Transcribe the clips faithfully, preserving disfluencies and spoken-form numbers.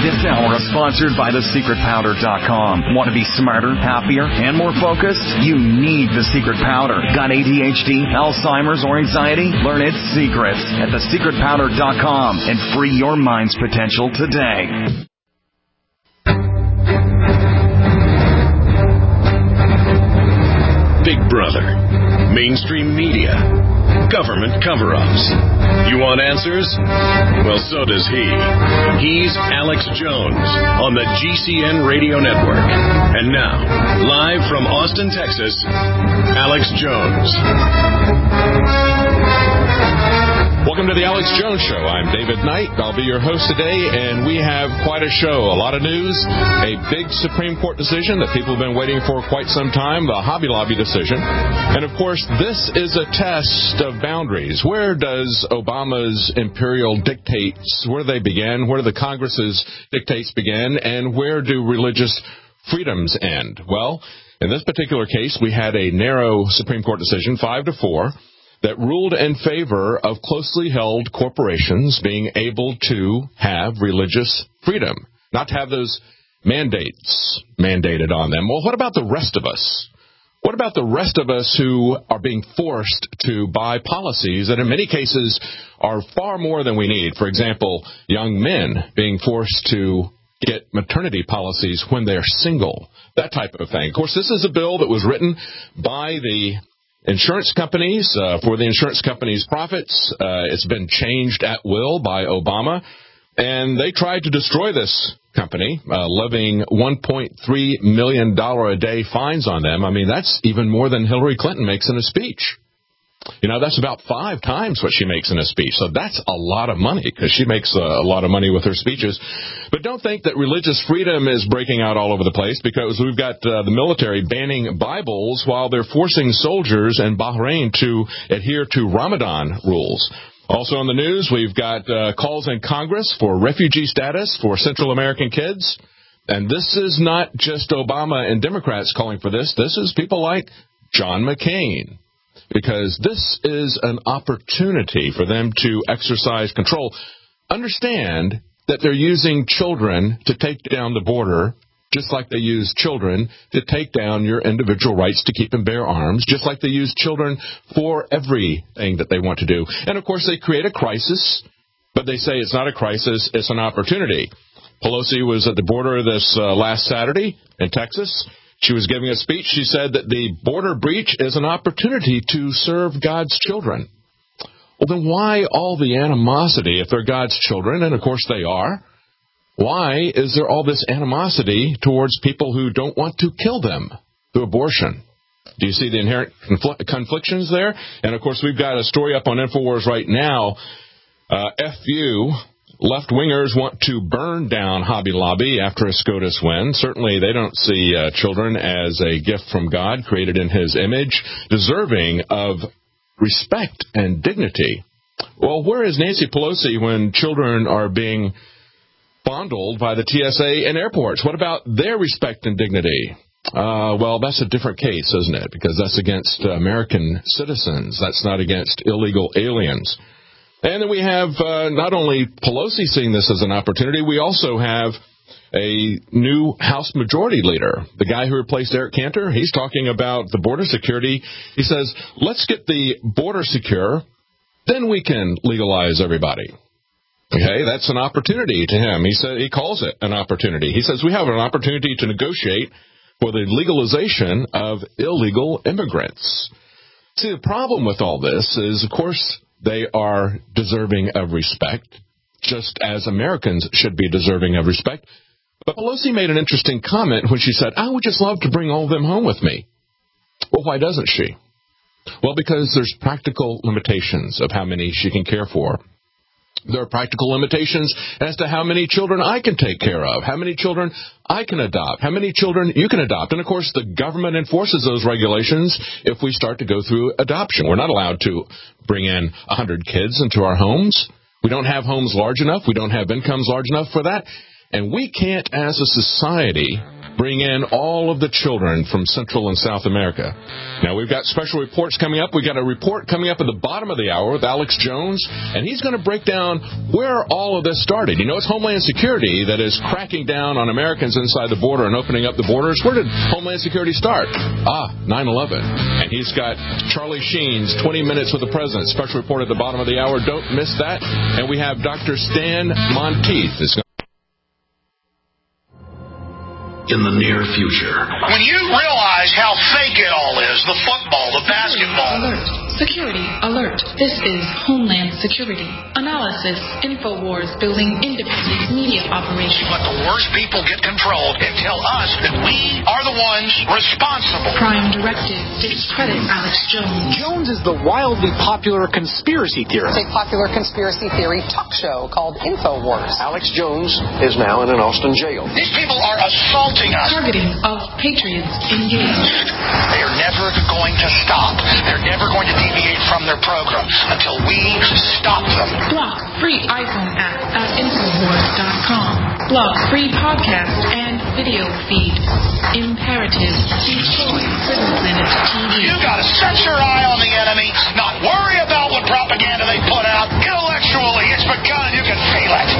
This hour is sponsored by the secret powder dot com. Want to be smarter, happier, and more focused? You need The Secret Powder. Got A D H D, Alzheimer's, or anxiety? Learn its secrets at the secret powder dot com and free your mind's potential today. Big Brother, mainstream media, government cover-ups. You want answers? Well, so does he. He's Alex Jones on the G C N Radio Network. And now, live from Austin, Texas, Alex Jones. Welcome to the Alex Jones Show. I'm David Knight. I'll be your host today, and we have quite a show. A lot of news, a big Supreme Court decision that people have been waiting for quite some time, the Hobby Lobby decision. And, of course, this is a test of boundaries. Where does Obama's imperial dictates, where do they begin? Where do the Congress's dictates begin? And where do religious freedoms end? Well, in this particular case, we had a narrow Supreme Court decision, five to four, that ruled in favor of closely held corporations being able to have religious freedom, not to have those mandates mandated on them. Well, what about the rest of us? What about the rest of us who are being forced to buy policies that in many cases are far more than we need? For example, young men being forced to get maternity policies when they're single, that type of thing. Of course, this is a bill that was written by the insurance companies, uh, for the insurance companies' profits. Uh, it's been changed at will by Obama, and they tried to destroy this company, uh, levying one point three million dollars a day fines on them. I mean, that's even more than Hillary Clinton makes in a speech. You know, that's about five times what she makes in a speech. So that's a lot of money because she makes a, a lot of money with her speeches. But don't think that religious freedom is breaking out all over the place, because we've got uh, the military banning Bibles while they're forcing soldiers in Bahrain to adhere to Ramadan rules. Also on the news, we've got uh, calls in Congress for refugee status for Central American kids. And this is not just Obama and Democrats calling for this. This is people like John McCain, because this is an opportunity for them to exercise control. Understand that they're using children to take down the border, just like they use children to take down your individual rights to keep and bear arms, just like they use children for everything that they want to do. And, of course, they create a crisis, but they say it's not a crisis, it's an opportunity. Pelosi was at the border this uh, last Saturday in Texas. She was giving a speech. She said that the border breach is an opportunity to serve God's children. Well, then why all the animosity if they're God's children? And, of course, they are. Why is there all this animosity towards people who don't want to kill them through abortion? Do you see the inherent confl- conflictions there? And, of course, we've got a story up on InfoWars right now. Uh, F U. Left-wingers want to burn down Hobby Lobby after a SCOTUS win. Certainly they don't see uh, children as a gift from God created in His image, deserving of respect and dignity. Well, where is Nancy Pelosi when children are being fondled by the T S A in airports? What about their respect and dignity? Uh, well, that's a different case, isn't it? Because that's against uh, American citizens. That's not against illegal aliens. And then we have uh, not only Pelosi seeing this as an opportunity, we also have a new House Majority Leader. The guy who replaced Eric Cantor, he's talking about the border security. He says, let's get the border secure, then we can legalize everybody. Okay, that's an opportunity to him. He said he calls it an opportunity. He says we have an opportunity to negotiate for the legalization of illegal immigrants. See, the problem with all this is, of course, they are deserving of respect, just as Americans should be deserving of respect. But Pelosi made an interesting comment when she said, I would just love to bring all of them home with me. Well, why doesn't she? Well, because there's practical limitations of how many she can care for. There are practical limitations as to how many children I can take care of, how many children I can adopt, how many children you can adopt. And, of course, the government enforces those regulations if we start to go through adoption. We're not allowed to bring in one hundred kids into our homes. We don't have homes large enough. We don't have incomes large enough for that. And we can't, as a society, bring in all of the children from Central and South America. Now, we've got special reports coming up. We've got a report coming up at the bottom of the hour with Alex Jones, and he's going to break down where all of this started. You know, it's Homeland Security that is cracking down on Americans inside the border and opening up the borders. Where did Homeland Security start? Ah, nine eleven. And he's got Charlie Sheen's twenty minutes with the President. Special report at the bottom of the hour. Don't miss that. And we have Doctor Stan Monteith. In the near future. When you realize how fake it all is, the football, the basketball. Alert. Security alert. This is Homeland Security. Analysis. InfoWars building independent media operation. Let the worst people get control and tell us that we are the ones responsible. Prime Directive discredit Alex Jones. Jones is the wildly popular conspiracy theorist. A popular conspiracy theory talk show called InfoWars. Alex Jones is now in an Austin jail. These people are assaulting us. Targeting of patriots engaged. They are never going to stop. They're never going to deviate from their program until we stop them. Block free iPhone app at Infowars dot com. Block free podcast and video feed. Imperative. Destroy Prison Planet T V. You gotta set your eye on the enemy, not worry about what propaganda they put out. Intellectually, it's begun. You can feel it.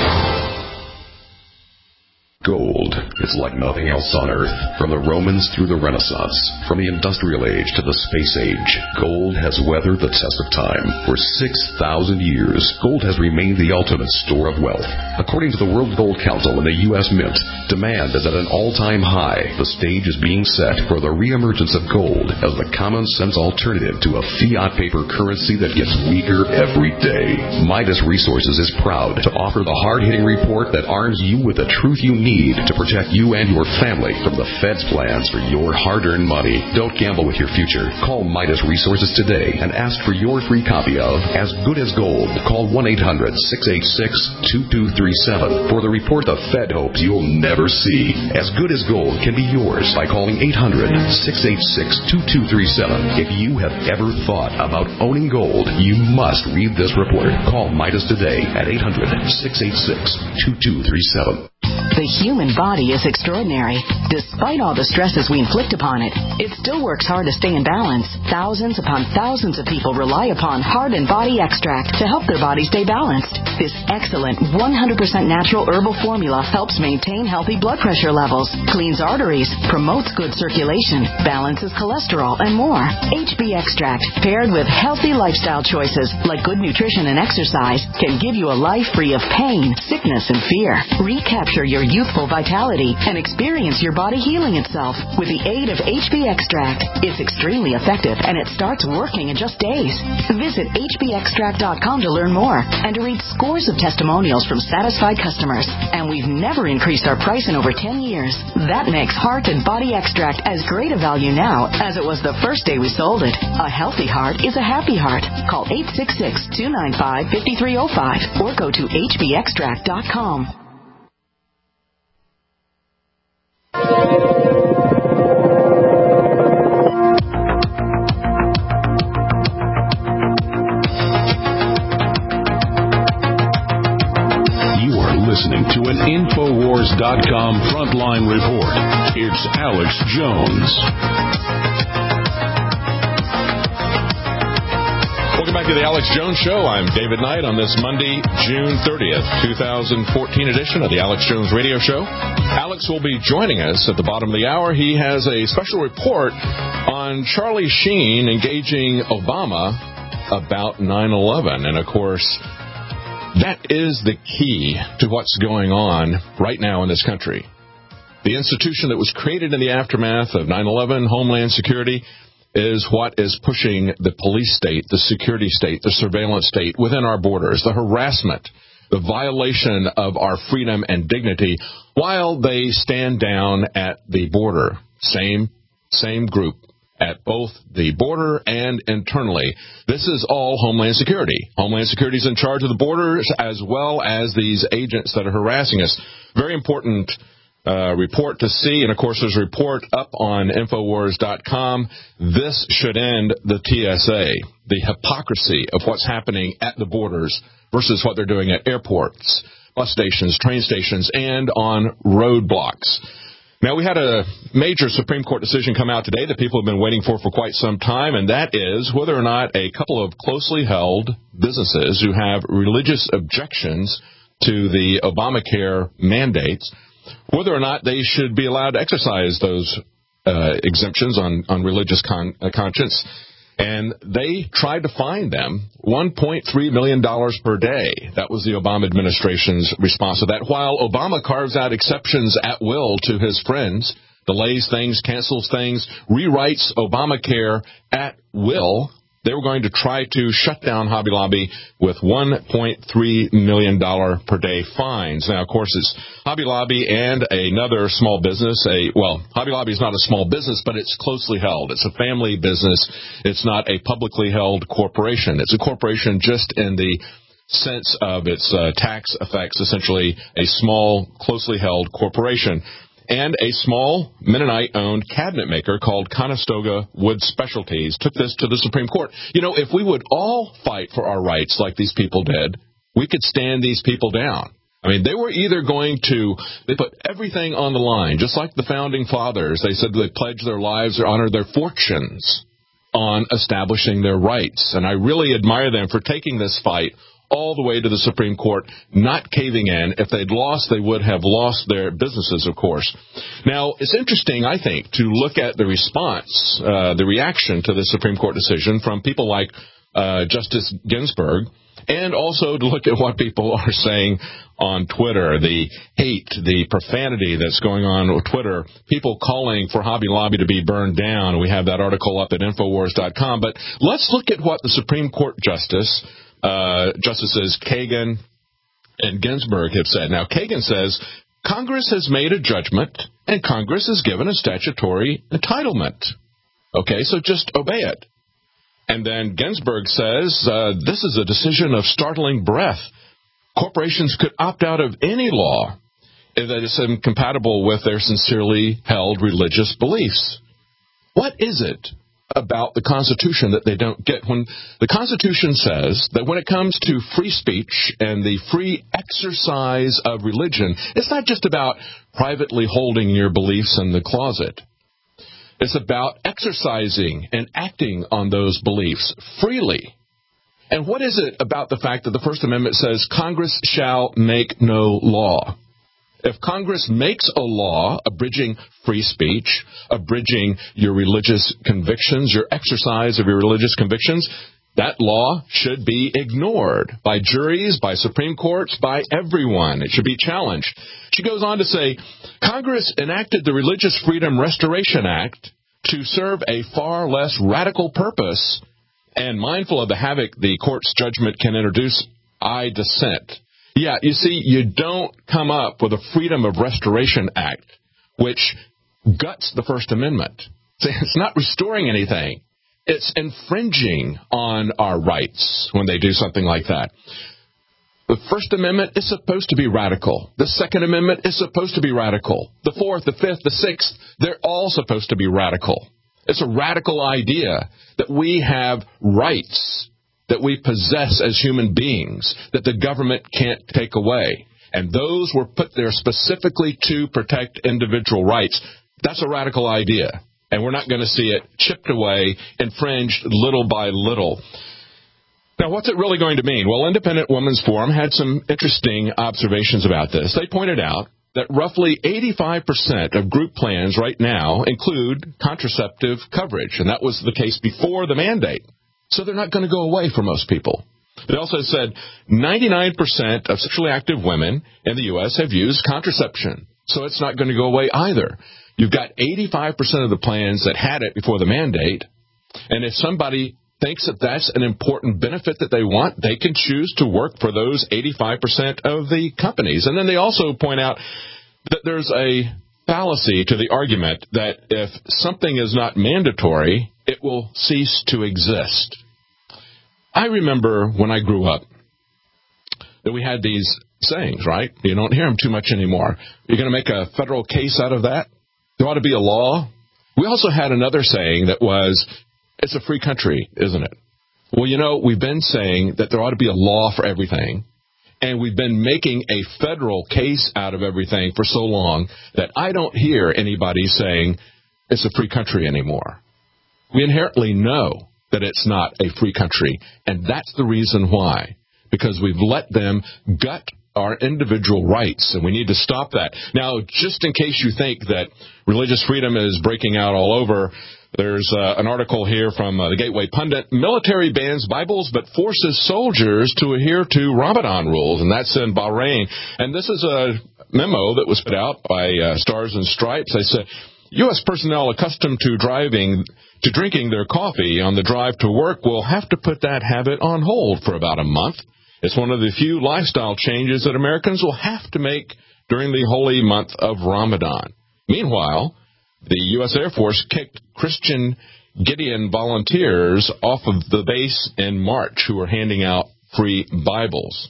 Gold is like nothing else on Earth. From the Romans through the Renaissance, from the Industrial Age to the Space Age, gold has weathered the test of time. For six thousand years, gold has remained the ultimate store of wealth. According to the World Gold Council and the U S Mint, demand is at an all-time high. The stage is being set for the reemergence of gold as the common-sense alternative to a fiat paper currency that gets weaker every day. Midas Resources is proud to offer the hard-hitting report that arms you with the truth you need to protect you and your family from the Fed's plans for your hard-earned money. Don't gamble with your future. Call Midas Resources today and ask for your free copy of As Good as Gold. Call one eight hundred six eight six two two three seven for the report the Fed hopes you'll never see. As Good as Gold can be yours by calling eight hundred six eight six two two three seven. If you have ever thought about owning gold, you must read this report. Call Midas today at eight hundred six eight six two two three seven. The human body is extraordinary. Despite all the stresses we inflict upon it, it still works hard to stay in balance. Thousands upon thousands of people rely upon Heart and Body Extract to help their body stay balanced. This excellent one hundred percent natural herbal formula helps maintain healthy blood pressure levels, cleans arteries, promotes good circulation, balances cholesterol, and more. H B Extract, paired with healthy lifestyle choices like good nutrition and exercise, can give you a life free of pain, sickness, and fear. Recapture your youthful vitality and experience your body healing itself with the aid of H B Extract. It's extremely effective and it starts working in just days. Visit H B extract dot com to learn more and to read scores of testimonials from satisfied customers. And we've never increased our price in over ten years. That makes Heart and Body Extract as great a value now as it was the first day we sold it. A healthy heart is a happy heart. Call eight six six, two nine five, five three zero five or go to H B extract dot com. Listening to an Infowars dot com frontline report. It's Alex Jones. Welcome back to the Alex Jones Show. I'm David Knight on this Monday, June thirtieth, twenty fourteen edition of the Alex Jones Radio Show. Alex will be joining us at the bottom of the hour. He has a special report on Charlie Sheen engaging Obama about nine eleven. And, of course, that is the key to what's going on right now in this country. The institution that was created in the aftermath of nine eleven, Homeland Security, is what is pushing the police state, the security state, the surveillance state within our borders, the harassment, the violation of our freedom and dignity while they stand down at the border. Same, same group at both the border and internally. This is all Homeland Security. Homeland Security is in charge of the borders as well as these agents that are harassing us. Very important uh, report to see. And, of course, there's a report up on Infowars dot com. This should end the T S A, the hypocrisy of what's happening at the borders versus what they're doing at airports, bus stations, train stations, and on roadblocks. Now, we had a major Supreme Court decision come out today that people have been waiting for for quite some time, and that is whether or not a couple of closely held businesses who have religious objections to the Obamacare mandates, whether or not they should be allowed to exercise those uh, exemptions on, on religious con- uh, conscience. And they tried to fine them one point three million dollars per day. That was the Obama administration's response to that. While Obama carves out exceptions at will to his friends, delays things, cancels things, rewrites Obamacare at will, they were going to try to shut down Hobby Lobby with one point three million dollars per day fines. Now, of course, it's Hobby Lobby and another small business. A Well, Hobby Lobby is not a small business, but it's closely held. It's a family business. It's not a publicly held corporation. It's a corporation just in the sense of its uh, tax effects, essentially a small, closely held corporation. And a small Mennonite-owned cabinet maker called Conestoga Wood Specialties took this to the Supreme Court. You know, if we would all fight for our rights like these people did, we could stand these people down. I mean, they were either going to, they put everything on the line, just like the Founding Fathers. They said they pledged their lives or honored their fortunes on establishing their rights. And I really admire them for taking this fight all the way to the Supreme Court, not caving in. If they'd lost, they would have lost their businesses, of course. Now, it's interesting, I think, to look at the response, uh, the reaction to the Supreme Court decision from people like uh, Justice Ginsburg, and also to look at what people are saying on Twitter, the hate, the profanity that's going on with Twitter, people calling for Hobby Lobby to be burned down. We have that article up at Infowars dot com. But let's look at what the Supreme Court Justice Uh, Justices Kagan and Ginsburg have said. Now, Kagan says, Congress has made a judgment, and Congress is given a statutory entitlement. Okay, so just obey it. And then Ginsburg says, uh, this is a decision of startling breadth. Corporations could opt out of any law that is incompatible with their sincerely held religious beliefs. What is it about the Constitution that they don't get? When the Constitution says that when it comes to free speech and the free exercise of religion, it's not just about privately holding your beliefs in the closet. It's about exercising and acting on those beliefs freely. And what is it about the fact that the First Amendment says Congress shall make no law? If Congress makes a law abridging free speech, abridging your religious convictions, your exercise of your religious convictions, that law should be ignored by juries, by Supreme Courts, by everyone. It should be challenged. She goes on to say, Congress enacted the Religious Freedom Restoration Act to serve a far less radical purpose, and mindful of the havoc the court's judgment can introduce, I dissent. Yeah, you see, you don't come up with a Freedom of Restoration Act which guts the First Amendment. It's not restoring anything. It's infringing on our rights when they do something like that. The First Amendment is supposed to be radical. The Second Amendment is supposed to be radical. The Fourth, the Fifth, the Sixth, they're all supposed to be radical. It's a radical idea that we have rights that we possess as human beings that the government can't take away. And those were put there specifically to protect individual rights. That's a radical idea. And we're not going to see it chipped away, infringed little by little. Now, what's it really going to mean? Well, Independent Women's Forum had some interesting observations about this. They pointed out that roughly eighty-five percent of group plans right now include contraceptive coverage, and that was the case before the mandate. So they're not going to go away for most people. They also said ninety-nine percent of sexually active women in the U S have used contraception, so it's not going to go away either. You've got eighty-five percent of the plans that had it before the mandate, and if somebody thinks that that's an important benefit that they want, they can choose to work for those eighty-five percent of the companies. And then they also point out that there's a fallacy to the argument that if something is not mandatory, it will cease to exist. I remember when I grew up that we had these sayings, right? You don't hear them too much anymore. You're going to make a federal case out of that? There ought to be a law. We also had another saying that was, it's a free country, isn't it? Well, you know, we've been saying that there ought to be a law for everything. And we've been making a federal case out of everything for so long that I don't hear anybody saying it's a free country anymore. We inherently know that it's not a free country, and that's the reason why, because we've let them gut our individual rights, and we need to stop that. Now, just in case you think that religious freedom is breaking out all over, there's uh, an article here from uh, the Gateway Pundit. Military bans Bibles but forces soldiers to adhere to Ramadan rules, and that's in Bahrain. And this is a memo that was put out by uh, Stars and Stripes. They said, U S personnel accustomed to driving to drinking their coffee on the drive to work will have to put that habit on hold for about a month. It's one of the few lifestyle changes that Americans will have to make during the holy month of Ramadan. Meanwhile, the U S Air Force kicked Christian Gideon volunteers off of the base in March who were handing out free Bibles.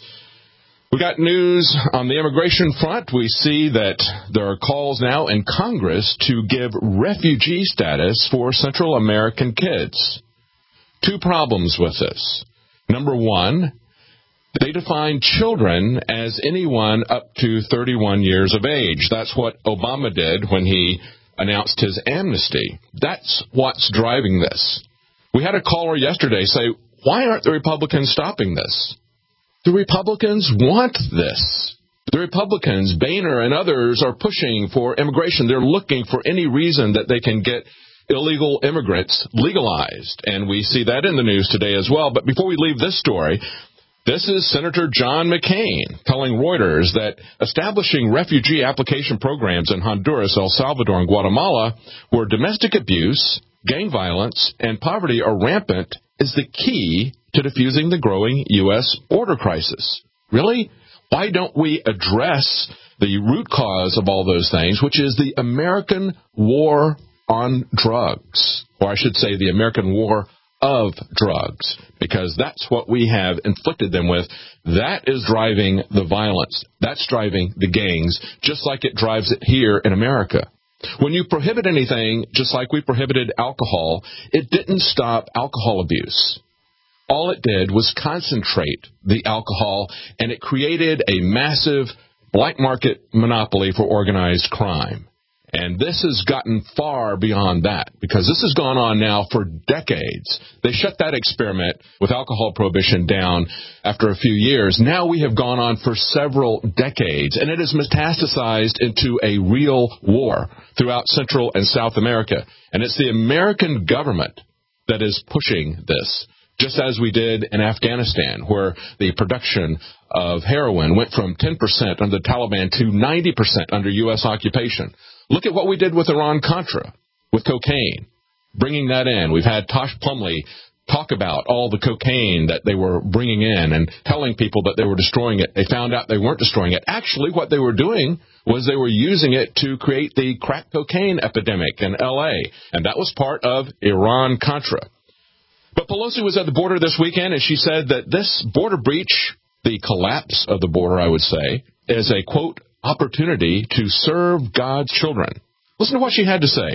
We got news on the immigration front. We see that there are calls now in Congress to give refugee status for Central American kids. Two problems with this. Number one, they define children as anyone up to thirty-one years of age. That's what Obama did when he announced his amnesty. That's what's driving this. We had a caller yesterday say, why aren't the Republicans stopping this? The Republicans want this. The Republicans, Boehner and others, are pushing for immigration. They're looking for any reason that they can get illegal immigrants legalized. And we see that in the news today as well. But before we leave this story, this is Senator John McCain telling Reuters that establishing refugee application programs in Honduras, El Salvador, and Guatemala, where domestic abuse, gang violence, and poverty are rampant, is the key to diffusing the growing U S border crisis. Really? Why don't we address the root cause of all those things, which is the American war on drugs, or I should say the American war of drugs, because that's what we have inflicted them with. That is driving the violence. That's driving the gangs, just like it drives it here in America. When you prohibit anything, just like we prohibited alcohol, it didn't stop alcohol abuse. All it did was concentrate the alcohol, and it created a massive black market monopoly for organized crime. And this has gotten far beyond that, because this has gone on now for decades. They shut that experiment with alcohol prohibition down after a few years. Now we have gone on for several decades, and it has metastasized into a real war throughout Central and South America. And it's the American government that is pushing this, just as we did in Afghanistan, where the production of heroin went from ten percent under the Taliban to ninety percent under U S occupation. Look at what we did with Iran-Contra, with cocaine, bringing that in. We've had Tosh Plumlee talk about all the cocaine that they were bringing in and telling people that they were destroying it. They found out they weren't destroying it. Actually, what they were doing was they were using it to create the crack cocaine epidemic in L A, and that was part of Iran-Contra. But Pelosi was at the border this weekend, and she said that this border breach, the collapse of the border, I would say, is a, quote, opportunity to serve God's children. Listen to what she had to say.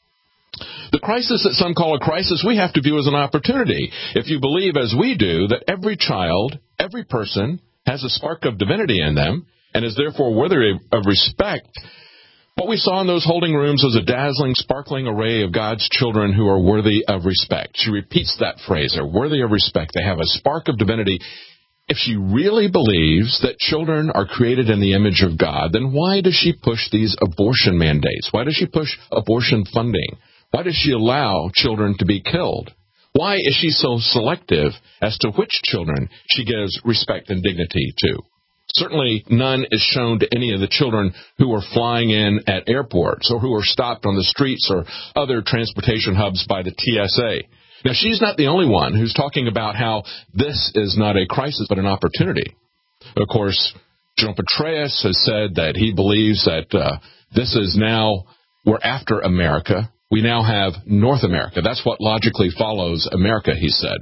The crisis that some call a crisis, we have to view as an opportunity. If you believe, as we do, that every child, every person, has a spark of divinity in them and is therefore worthy of respect, what we saw in those holding rooms was a dazzling, sparkling array of God's children who are worthy of respect. She repeats that phrase, they're worthy of respect. They have a spark of divinity. If she really believes that children are created in the image of God, then why does she push these abortion mandates? Why does she push abortion funding? Why does she allow children to be killed? Why is she so selective as to which children she gives respect and dignity to? Certainly none is shown to any of the children who are flying in at airports or who are stopped on the streets or other transportation hubs by the T S A. Now, she's not the only one who's talking about how this is not a crisis but an opportunity. Of course, General Petraeus has said that he believes that uh, this is now, we're after America. We now have North America. That's what logically follows America, he said.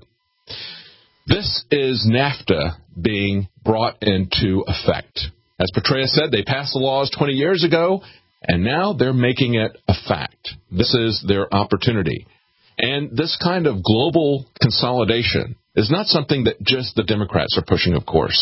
This is NAFTA being brought into effect. As Petraeus said, they passed the laws twenty years ago, and now they're making it a fact. This is their opportunity. And this kind of global consolidation is not something that just the Democrats are pushing, of course.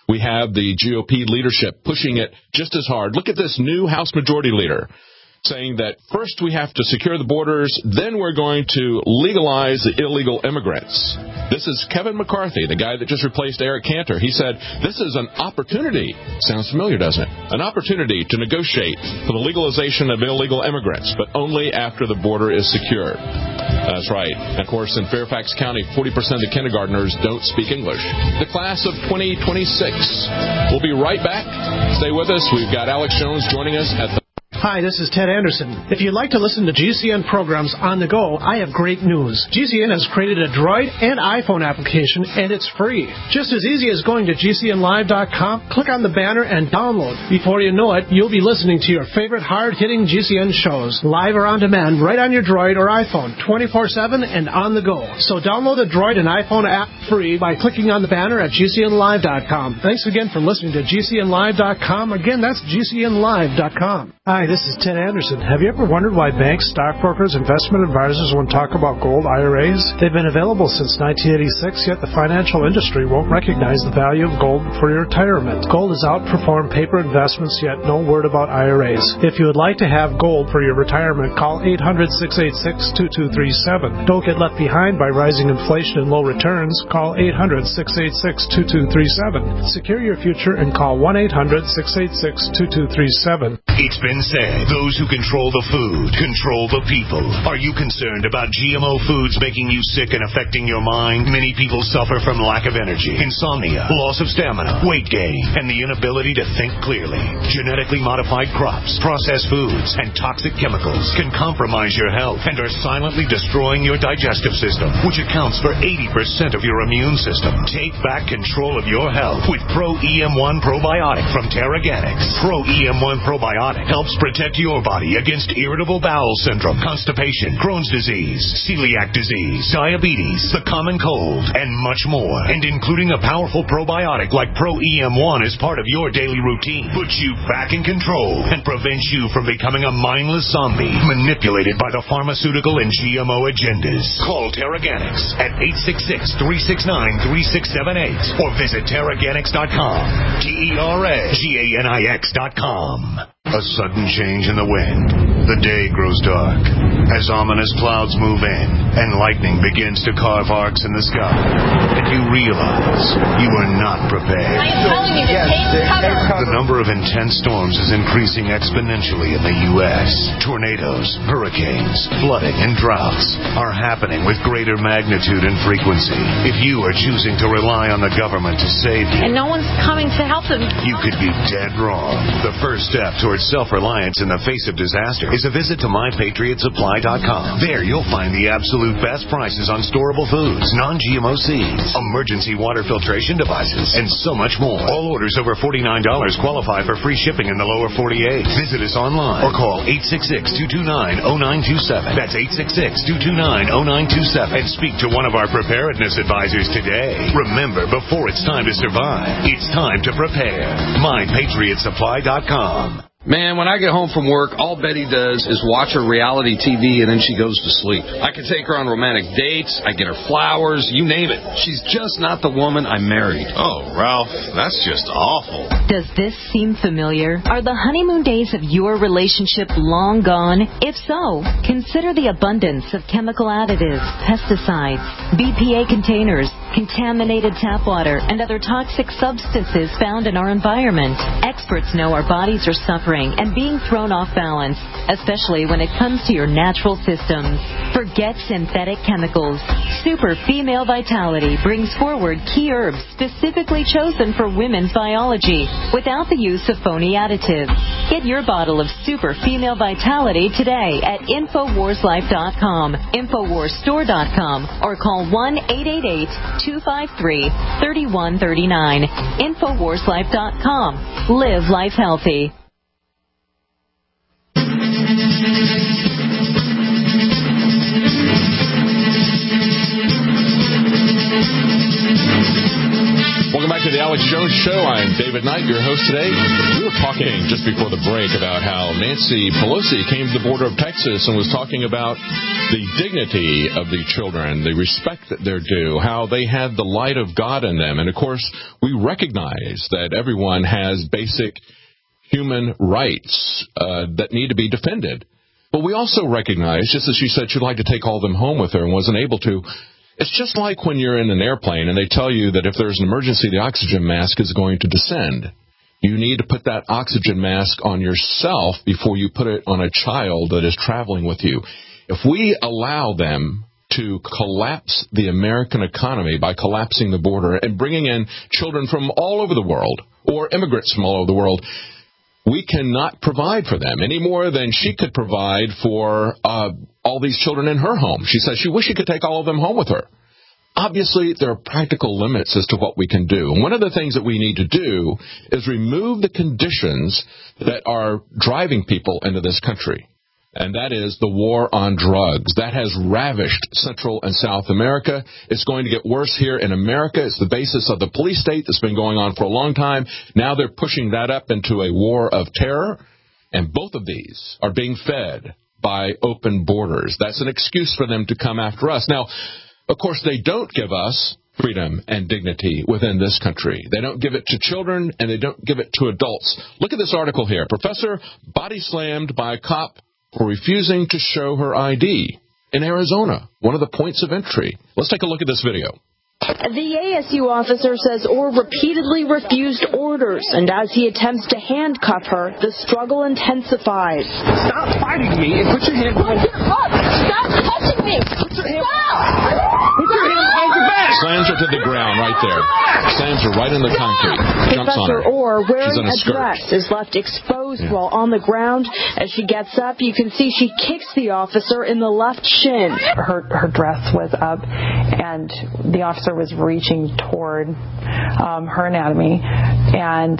we have the G O P leadership pushing it just as hard. Look at this new House Majority Leader saying that first we have to secure the borders, then we're going to legalize the illegal immigrants. This is Kevin McCarthy, the guy that just replaced Eric Cantor. He said, this is an opportunity. Sounds familiar, doesn't it? An opportunity to negotiate for the legalization of illegal immigrants, but only after the border is secured. That's right. And of course, in Fairfax County, forty percent of the kindergartners don't speak English. The class of twenty twenty-six. We'll be right back. Stay with us. We've got Alex Jones joining us at the Hi, this is Ted Anderson. If you'd like to listen to G C N programs on the go, I have great news. G C N has created a Droid and iPhone application, and it's free. Just as easy as going to G C N live dot com, click on the banner, and download. Before you know it, you'll be listening to your favorite hard-hitting G C N shows, live or on demand, right on your Droid or iPhone, twenty-four seven and on the go. So download the Droid and iPhone app free by clicking on the banner at G C N live dot com. Thanks again for listening to G C N live dot com. Again, that's G C N live dot com. Hi, this is Ted Anderson. Have you ever wondered why banks, stockbrokers, investment advisors won't talk about gold I R As? They've been available since nineteen eighty-six, yet the financial industry won't recognize the value of gold for your retirement. Gold has outperformed paper investments, yet no word about I R As. If you would like to have gold for your retirement, call eight hundred, six eight six, two two three seven. Don't get left behind by rising inflation and low returns. Call eight hundred, six eight six, two two three seven. Secure your future and call one eight hundred, six eight six, two two three seven. It's been said, those who control the food control the people. Are you concerned about G M O foods making you sick and affecting your mind? Many people suffer from lack of energy, insomnia, loss of stamina, weight gain, and the inability to think clearly. Genetically modified crops, processed foods, and toxic chemicals can compromise your health and are silently destroying your digestive system, which accounts for eighty percent of your immune system. Take back control of your health with Pro E M one Probiotic from Terraganics. Pro E M one Probiotic helps protect your body against irritable bowel syndrome, constipation, Crohn's disease, celiac disease, diabetes, the common cold, and much more. And including a powerful probiotic like Pro E M one is part of your daily routine, puts you back in control and prevents you from becoming a mindless zombie manipulated by the pharmaceutical and G M O agendas. Call Terraganics at eight six six, three six nine, three six seven eight or visit Terraganics dot com. T E R A G A N I X dot com. A sudden change in the wind. The day grows dark as ominous clouds move in and lightning begins to carve arcs in the sky. And you realize you are not prepared. I am telling you to take cover. The number of intense storms is increasing exponentially in the U S Tornadoes, hurricanes, flooding, and droughts are happening with greater magnitude and frequency. If you are choosing to rely on the government to save you, and no one's coming to help them, you could be dead wrong. The first step towards self-reliance in the face of disaster is a visit to my patriot supply dot com. There you'll find the absolute best prices on storable foods, non-G M O seeds, emergency water filtration devices, and so much more. All orders over forty-nine dollars qualify for free shipping in the lower forty-eight. Visit us online or call eight six six, two two nine, zero nine two seven. That's eight six six, two two nine, zero nine two seven. And speak to one of our preparedness advisors today. Remember, before it's time to survive, it's time to prepare. my patriot supply dot com. Man, when I get home from work, all Betty does is watch her reality T V and then she goes to sleep. I can take her on romantic dates, I get her flowers, you name it. She's just not the woman I married. Oh, Ralph, that's just awful. Does this seem familiar? Are the honeymoon days of your relationship long gone? If so, consider the abundance of chemical additives, pesticides, B P A containers, contaminated tap water, and other toxic substances found in our environment. Experts know our bodies are suffering and being thrown off balance, especially when it comes to your natural systems. Forget synthetic chemicals. Super Female Vitality brings forward key herbs specifically chosen for women's biology without the use of phony additives. Get your bottle of Super Female Vitality today at Infowars Life dot com, Infowars Store dot com, or call one eight eight eight, two five three, three one three nine. Infowars Life dot com. Live life healthy. Welcome back to the Alex Jones Show. I'm David Knight, your host today. We were talking just before the break about how Nancy Pelosi came to the border of Texas and was talking about the dignity of the children, the respect that they're due, how they had the light of God in them. And, of course, we recognize that everyone has basic human rights uh, that need to be defended. But we also recognize, just as she said, she'd like to take all of them home with her and wasn't able to. It's just like when you're in an airplane and they tell you that if there's an emergency, the oxygen mask is going to descend. You need to put that oxygen mask on yourself before you put it on a child that is traveling with you. If we allow them to collapse the American economy by collapsing the border and bringing in children from all over the world or immigrants from all over the world, we cannot provide for them any more than she could provide for uh, all these children in her home. She says she wished she could take all of them home with her. Obviously, there are practical limits as to what we can do. And one of the things that we need to do is remove the conditions that are driving people into this country. And that is the war on drugs. That has ravished Central and South America. It's going to get worse here in America. It's the basis of the police state that's been going on for a long time. Now they're pushing that up into a war of terror. And both of these are being fed by open borders. That's an excuse for them to come after us. Now, of course, they don't give us freedom and dignity within this country. They don't give it to children, and they don't give it to adults. Look at this article here. Professor body slammed by a cop for refusing to show her I D in Arizona, one of the points of entry. Let's take a look at this video. The A S U officer says Orr repeatedly refused orders, and as he attempts to handcuff her, the struggle intensifies. Stop fighting me and put your hand behind your back. Stop touching me. Put your hand Stop. Put your hand behind your back. Slams her to the ground right there. Slams her right in the concrete. Jumps on Professor her. Orr, wearing She's in a, a dress, is left exposed yeah. while on the ground. As she gets up, you can see she kicks the officer in the left shin. Her, her dress was up, and the officer was reaching toward um, her anatomy, and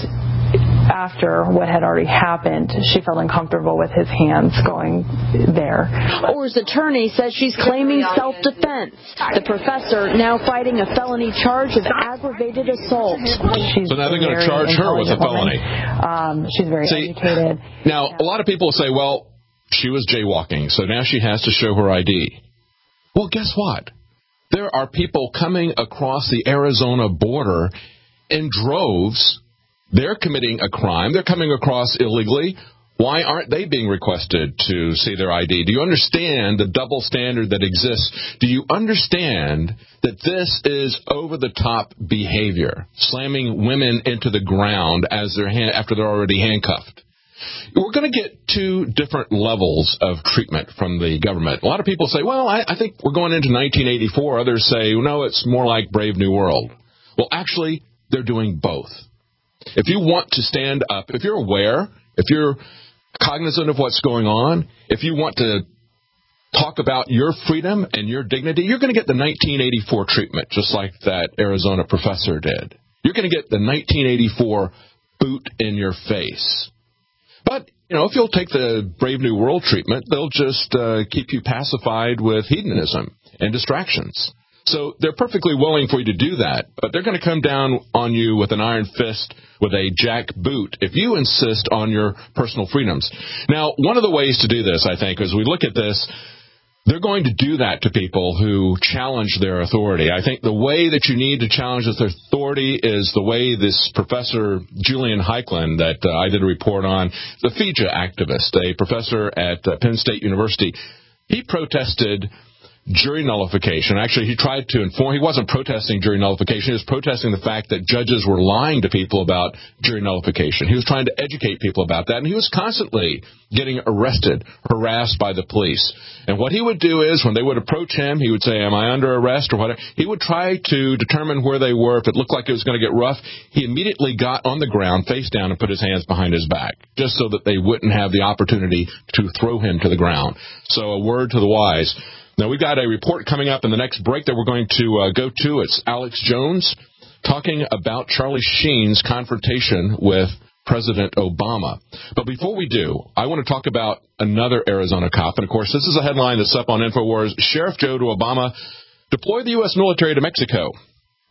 after what had already happened, she felt uncomfortable with his hands going there. Orr's attorney says she's claiming self-defense. The professor now fighting a felony charge of aggravated assault. She's so now they're going to charge her with a felony. Um, she's very See, educated. Now, a lot of people say, well, she was jaywalking, so now she has to show her I D. Well, guess what? There are people coming across the Arizona border in droves. They're committing a crime. They're coming across illegally. Why aren't they being requested to see their I D? Do you understand the double standard that exists? Do you understand that this is over-the-top behavior, slamming women into the ground as they're hand, after they're already handcuffed? We're going to get two different levels of treatment from the government. A lot of people say, well, I, I think we're going into nineteen eighty-four. Others say, no, it's more like Brave New World. Well, actually, they're doing both. If you want to stand up, if you're aware, if you're cognizant of what's going on, if you want to talk about your freedom and your dignity, you're going to get the nineteen eighty-four treatment, just like that Arizona professor did. You're going to get the nineteen eighty-four boot in your face. But, you know, if you'll take the Brave New World treatment, they'll just uh, keep you pacified with hedonism and distractions. So they're perfectly willing for you to do that, but they're going to come down on you with an iron fist, with a jack boot, if you insist on your personal freedoms. Now, one of the ways to do this, I think, as we look at this, they're going to do that to people who challenge their authority. I think the way that you need to challenge their authority is the way this Professor Julian Heiklin that uh, I did a report on, the F I J A activist, a professor at uh, Penn State University, he protested jury nullification. Actually, he tried to inform, he wasn't protesting jury nullification, he was protesting the fact that judges were lying to people about jury nullification. He was trying to educate people about that, and he was constantly getting arrested, harassed by the police. And what he would do is, when they would approach him, he would say, am I under arrest or whatever? He would try to determine where they were. If it looked like it was going to get rough, he immediately got on the ground, face down, and put his hands behind his back, just so that they wouldn't have the opportunity to throw him to the ground. So a word to the wise. Now, we've got a report coming up in the next break that we're going to uh, go to. It's Alex Jones talking about Charlie Sheen's confrontation with President Obama. But before we do, I want to talk about another Arizona cop. And, of course, this is a headline that's up on InfoWars. Sheriff Joe to Obama, deploy the U S military to Mexico.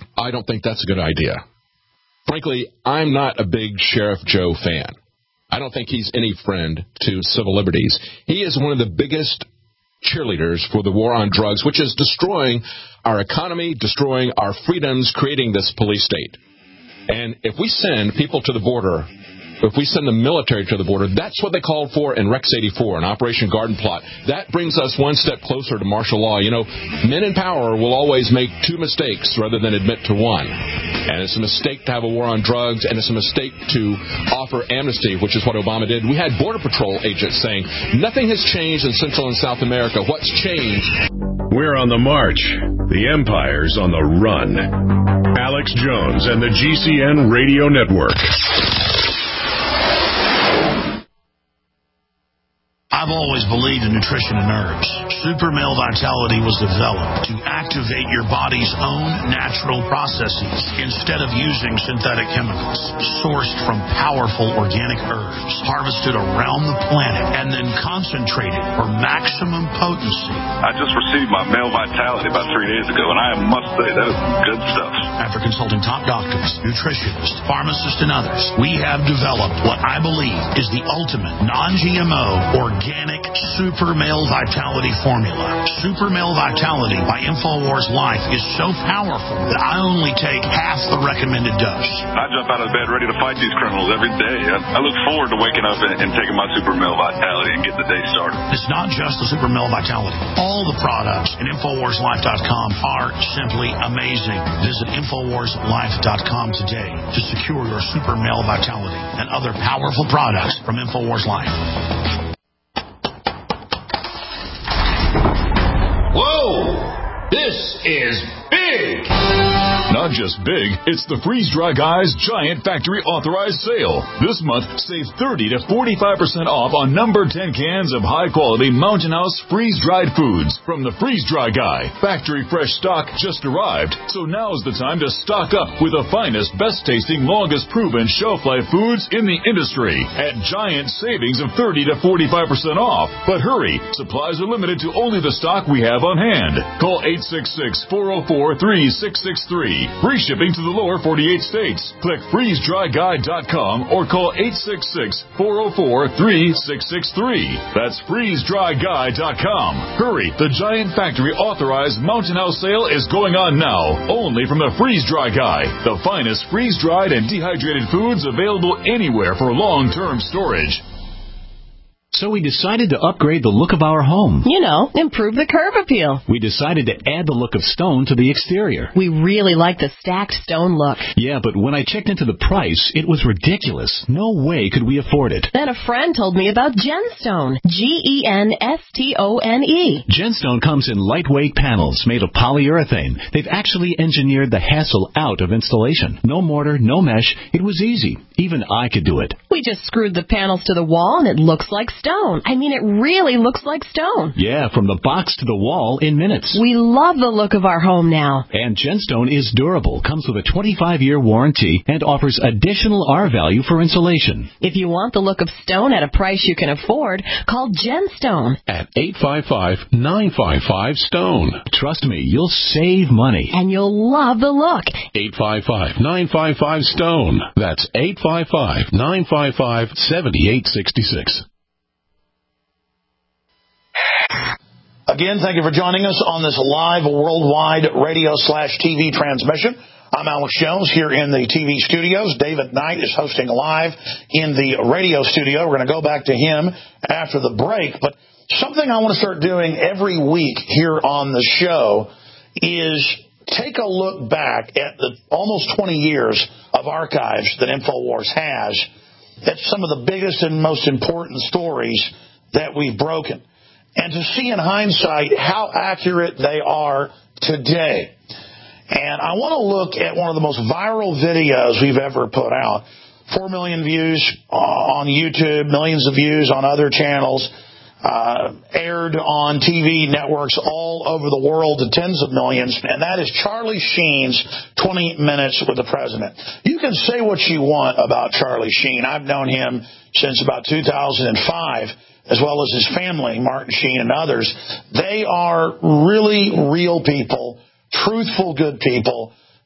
I don't think that's a good idea. Frankly, I'm not a big Sheriff Joe fan. I don't think he's any friend to civil liberties. He is one of the biggest cheerleaders for the war on drugs, which is destroying our economy, destroying our freedoms, creating this police state. And if we send people to the border, if we send the military to the border, that's what they called for in Rex eighty-four, an Operation Garden Plot. That brings us one step closer to martial law. You know, men in power will always make two mistakes rather than admit to one. And it's a mistake to have a war on drugs, and it's a mistake to offer amnesty, which is what Obama did. We had Border Patrol agents saying, nothing has changed in Central and South America. What's changed? We're on the march. The empire's on the run. Alex Jones and the G C N Radio Network. I've always believed in nutrition and herbs. Super Male Vitality was developed to activate your body's own natural processes instead of using synthetic chemicals. Sourced from powerful organic herbs, harvested around the planet, and then concentrated for maximum potency. I just received my Male Vitality about three days ago, and I must say, that is good stuff. After consulting top doctors, nutritionists, pharmacists, and others, we have developed what I believe is the ultimate non-G M O organic Organic Super Male Vitality formula. Super Male Vitality by InfoWars Life is so powerful that I only take half the recommended dose. I jump out of bed ready to fight these criminals every day. I, I look forward to waking up and, and taking my Super Male Vitality and getting the day started. It's not just the Super Male Vitality. All the products in InfoWars Life dot com are simply amazing. Visit InfoWars Life dot com today to secure your Super Male Vitality and other powerful products from InfoWars Life. Whoa! This is big! Not just big, it's the Freeze Dry Guy's Giant Factory Authorized Sale. This month, save thirty to forty-five percent off on number ten cans of high-quality Mountain House freeze-dried foods from the Freeze Dry Guy. Factory fresh stock just arrived, so now's the time to stock up with the finest, best-tasting, longest-proven shelf-life foods in the industry at giant savings of thirty to forty-five percent off. But hurry, supplies are limited to only the stock we have on hand. Call eight six six, four oh four, three six six three. Free shipping to the lower forty-eight states. Click freeze dry guy dot com or call eight six six, four oh four, three six six three. That's freeze dry guy dot com. Hurry, the Giant Factory Authorized Mountain House sale is going on now, only from the Freeze Dry Guy, the finest freeze-dried and dehydrated foods available anywhere for long-term storage. So we decided to upgrade the look of our home. You know, improve the curb appeal. We decided to add the look of stone to the exterior. We really like the stacked stone look. Yeah, but when I checked into the price, it was ridiculous. No way could we afford it. Then a friend told me about Genstone. G E N S T O N E. Genstone comes in lightweight panels made of polyurethane. They've actually engineered the hassle out of installation. No mortar, no mesh. It was easy. Even I could do it. We just screwed the panels to the wall and it looks like stone. I mean, it really looks like stone. Yeah, from the box to the wall in minutes. We love the look of our home now. And Genstone is durable, comes with a twenty-five year warranty, and offers additional R value for insulation. If you want the look of stone at a price you can afford, call Genstone at eight five five, nine five five, STONE. Trust me, you'll save money. And you'll love the look. eight five five, nine five five, STONE. That's eight five five, nine five five, seven eight six six. Again, thank you for joining us on this live worldwide radio slash T V transmission. I'm Alex Jones here in the T V studios. David Knight is hosting live in the radio studio. We're going to go back to him after the break. But something I want to start doing every week here on the show is take a look back at the almost twenty years of archives that InfoWars has at some of the biggest and most important stories that we've broken, and to see in hindsight how accurate they are today. And I want to look at one of the most viral videos we've ever put out. Four million views on YouTube, millions of views on other channels, uh, aired on T V networks all over the world to tens of millions, and that is Charlie Sheen's twenty minutes with the President. You can say what you want about Charlie Sheen. I've known him since about two thousand five. As well as his family, Martin Sheen and others. They are really real people, truthful, good people,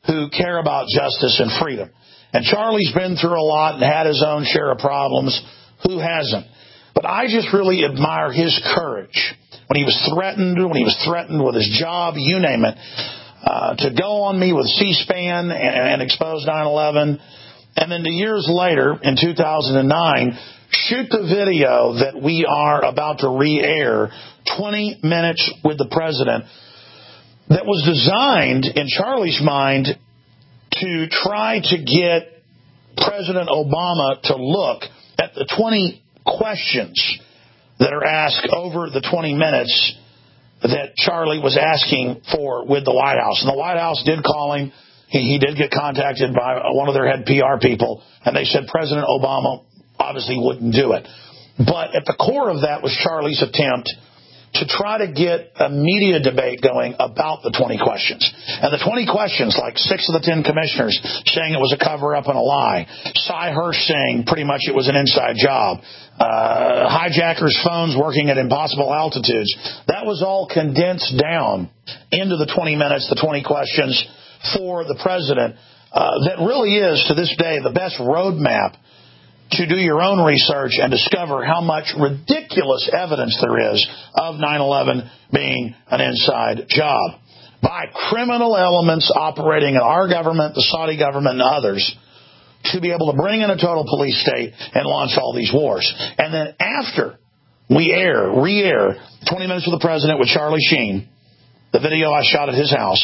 who care about justice and freedom. And Charlie's been through a lot and had his own share of problems. Who hasn't? But I just really admire his courage. When he was threatened, when he was threatened with his job, you name it, uh, to go on me with C-SPAN and, and expose nine eleven. And then years later, in two thousand nine, shoot the video that we are about to re-air, twenty minutes with the president, that was designed, in Charlie's mind, to try to get President Obama to look at the twenty questions that are asked over the twenty minutes that Charlie was asking for with the White House. And the White House did call him. He, he did get contacted by one of their head P R people, and they said President Obama obviously wouldn't do it. But at the core of that was Charlie's attempt to try to get a media debate going about the twenty questions. And the twenty questions, like six of the ten commissioners saying it was a cover-up and a lie, Cy Hirsch saying pretty much it was an inside job, uh, hijackers' phones working at impossible altitudes, that was all condensed down into the twenty minutes, the twenty questions for the president, uh, that really is, to this day, the best roadmap to do your own research and discover how much ridiculous evidence there is of nine eleven being an inside job by criminal elements operating in our government, the Saudi government, and others, to be able to bring in a total police state and launch all these wars. And then after we air, re-air, twenty minutes with the president with Charlie Sheen, the video I shot at his house,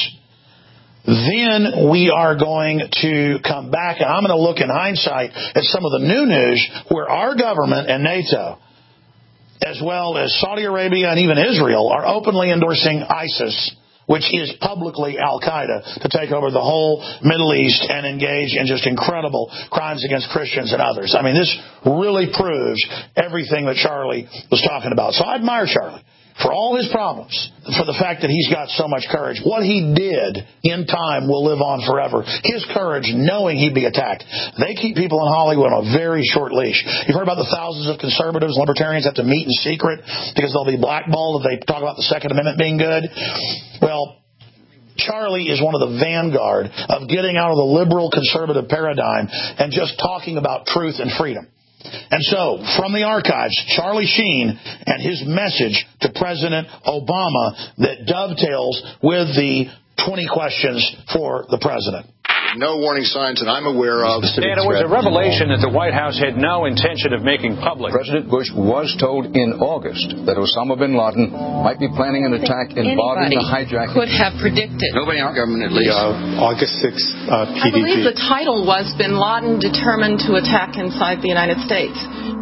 then we are going to come back, and I'm going to look in hindsight at some of the new news where our government and NATO, as well as Saudi Arabia and even Israel, are openly endorsing ISIS, which is publicly Al-Qaeda, to take over the whole Middle East and engage in just incredible crimes against Christians and others. I mean, this really proves everything that Charlie was talking about. So I admire Charlie for all his problems, for the fact that he's got so much courage. What he did in time will live on forever. His courage, knowing he'd be attacked. They keep people in Hollywood on a very short leash. You've heard about the thousands of conservatives, libertarians have to meet in secret because they'll be blackballed if they talk about the Second Amendment being good. Well, Charlie is one of the vanguard of getting out of the liberal conservative paradigm and just talking about truth and freedom. And so, from the archives, Charlie Sheen and his message to President Obama that dovetails with the twenty questions for the president. No warning signs that I'm aware of. And it was a revelation that the White House had no intention of making public. President Bush was told in August that Osama bin Laden might be planning an attack involving the hijacking. Could have predicted. Nobody in our government, at least. The, uh, August sixth uh, P D G. I believe the title was Bin Laden Determined to Attack Inside the United States.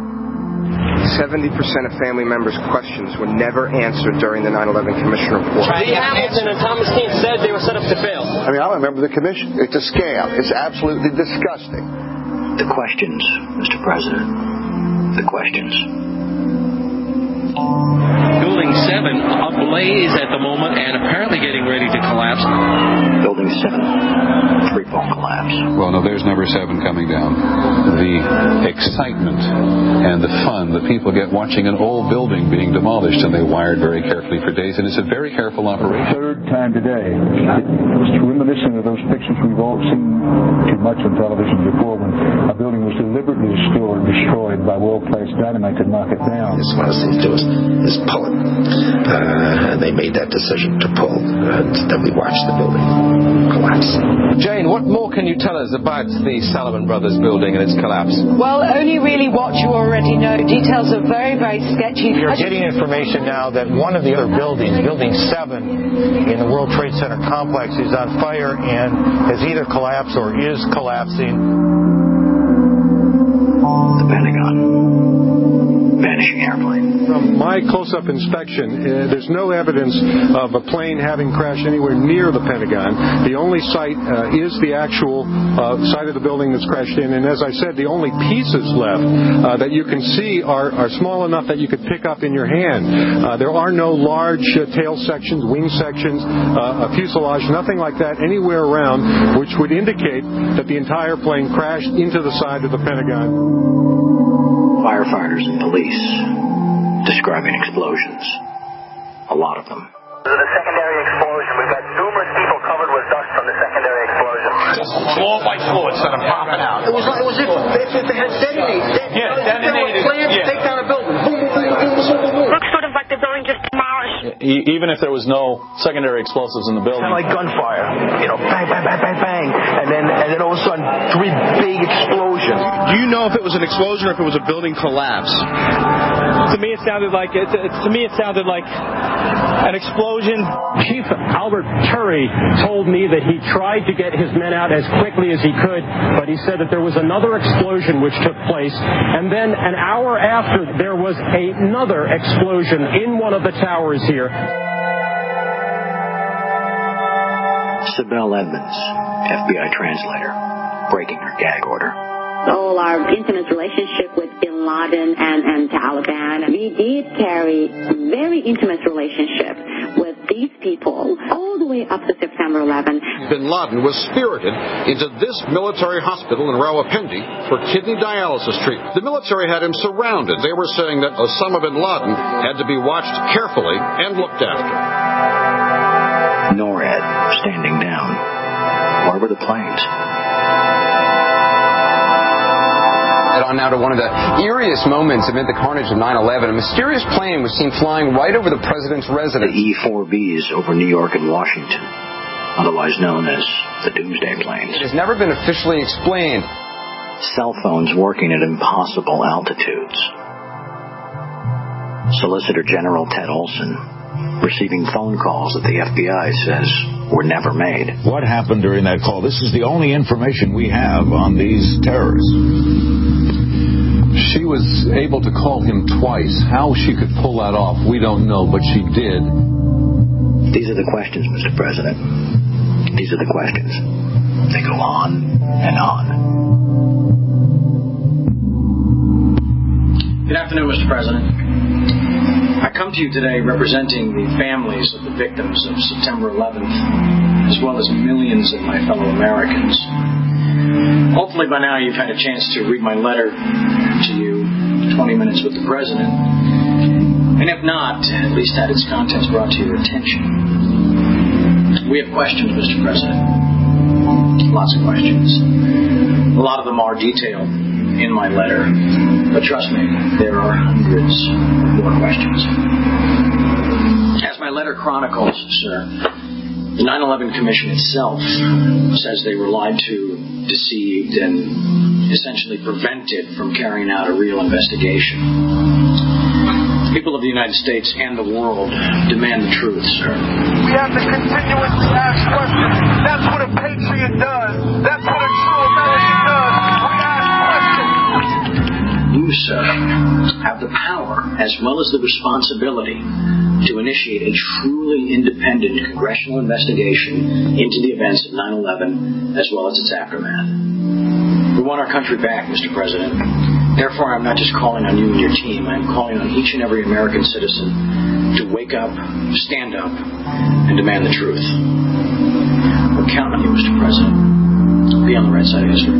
seventy percent of family members' questions were never answered during the nine eleven Commission report. Lee Hamilton and Thomas Keane said they were set up to fail. I mean, I'm a member of the commission. It's a scam. It's absolutely disgusting. The questions, Mister President. The questions. Building seven ablaze at the moment and apparently getting ready to collapse. Building seven, free fall collapse. Well, no, there's number seven coming down. The excitement and the fun that people get watching an old building being demolished, and they wired very carefully for days, and it's a very careful operation. Third time today. It was reminiscent of those pictures we've all seen too much on television before, when a building was deliberately restored, destroyed by world-class dynamite to knock it down. This one thing to do is, is pull it. Uh, and they made that decision to pull. And then we watched the building collapse. Jane, what more can you tell us about the Salomon Brothers building and its collapse? Well, only really what you already know. Details are very, very sketchy. You're getting information now that one of the other buildings, Building seven in the World Trade Center complex, is on fire and has either collapsed or is collapsing. The Pentagon. Vanishing airplane. From my close-up inspection, uh, there's no evidence of a plane having crashed anywhere near the Pentagon. The only site uh, is the actual uh, site of the building that's crashed in. And as I said, the only pieces left uh, that you can see are, are small enough that you could pick up in your hand. Uh, there are no large uh, tail sections, wing sections, uh, a fuselage, nothing like that anywhere around, which would indicate that the entire plane crashed into the side of the Pentagon. Firefighters and police describing explosions. A lot of them. The secondary explosion. We've got numerous people covered with dust from the secondary explosion. flow like fluid instead of popping out. It was like, it was if, if it had detonated. Yeah, detonated. They were planned to yeah. take down a building. Boom, boom, boom, boom, boom, boom, boom. Looks sort of like the building just demolished. Even if there was no secondary explosives in the building. Kind of like gunfire. You know, bang, bang, bang, bang, bang. And then, and then all of a sudden, three big explosions. Do you know if it was an explosion or if it was a building collapse? To me, it sounded like it. To me, it sounded like an explosion. Chief Albert Turry told me that he tried to get his men out as quickly as he could, but he said that there was another explosion which took place, and then an hour after, there was another explosion in one of the towers here. Sibel Edmonds, F B I translator, breaking her gag order. All our intimate relationship with Bin Laden and, and Taliban. We did carry very intimate relationship with these people all the way up to September eleventh. Bin Laden was spirited into this military hospital in Rawalpindi for kidney dialysis treatment. The military had him surrounded. They were saying that Osama bin Laden had to be watched carefully and looked after. NORAD standing down. Where were the planes? On now to one of the eeriest moments amid the carnage of nine eleven. A mysterious plane was seen flying right over the president's residence. The E four Bs over New York and Washington, otherwise known as the Doomsday planes. It has never been officially explained. Cell phones working at impossible altitudes. Solicitor General Ted Olson receiving phone calls that the F B I says were never made. What happened during that call? This is the only information we have on these terrorists. She was able to call him twice. How she could pull that off, we don't know, but she did. These are the questions, Mister President. These are the questions. They go on and on. Good afternoon, Mister President. I come to you today representing the families of the victims of September eleventh, as well as millions of my fellow Americans. Hopefully by now you've had a chance to read my letter to you, twenty minutes with the President. And if not, at least had its contents brought to your attention. We have questions, Mister President. Lots of questions. A lot of them are detailed in my letter. But trust me, there are hundreds more questions. As my letter chronicles, sir, the nine eleven Commission itself says they were lied to, deceived, and essentially prevented from carrying out a real investigation. The people of the United States and the world demand the truth, sir. We have to continuously ask questions. That's what a patriot does. That's what a true American does. We ask questions. You, sir, have the power as well as the responsibility to initiate a truly independent congressional investigation into the events of nine eleven as well as its aftermath. We want our country back, Mister President. Therefore, I'm not just calling on you and your team. I'm calling on each and every American citizen to wake up, stand up, and demand the truth. We're counting on you, Mister President. Be on the right side of history.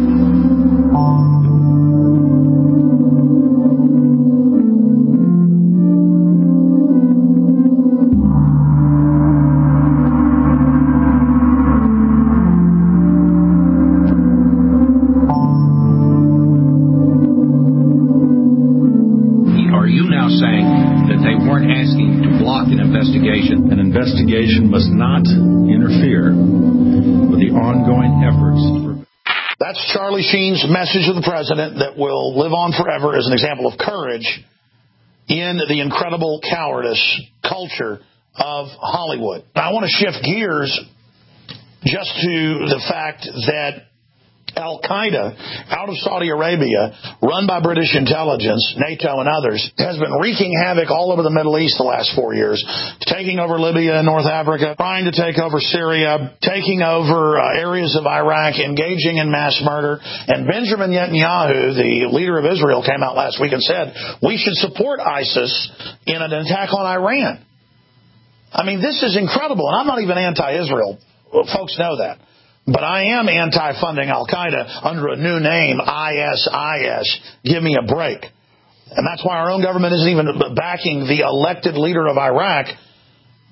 An investigation must not interfere with the ongoing efforts. For... That's Charlie Sheen's message to the president that will live on forever as an example of courage in the incredible cowardice culture of Hollywood. Now, I want to shift gears just to the fact that Al-Qaeda, out of Saudi Arabia, run by British intelligence, NATO and others, has been wreaking havoc all over the Middle East the last four years, taking over Libya and North Africa, trying to take over Syria, taking over uh, areas of Iraq, engaging in mass murder. And Benjamin Netanyahu, the leader of Israel, came out last week and said, we should support ISIS in an attack on Iran. I mean, this is incredible. And I'm not even anti-Israel. Folks know that. But I am anti-funding Al-Qaeda under a new name, I S I S. Give me a break. And that's why our own government isn't even backing the elected leader of Iraq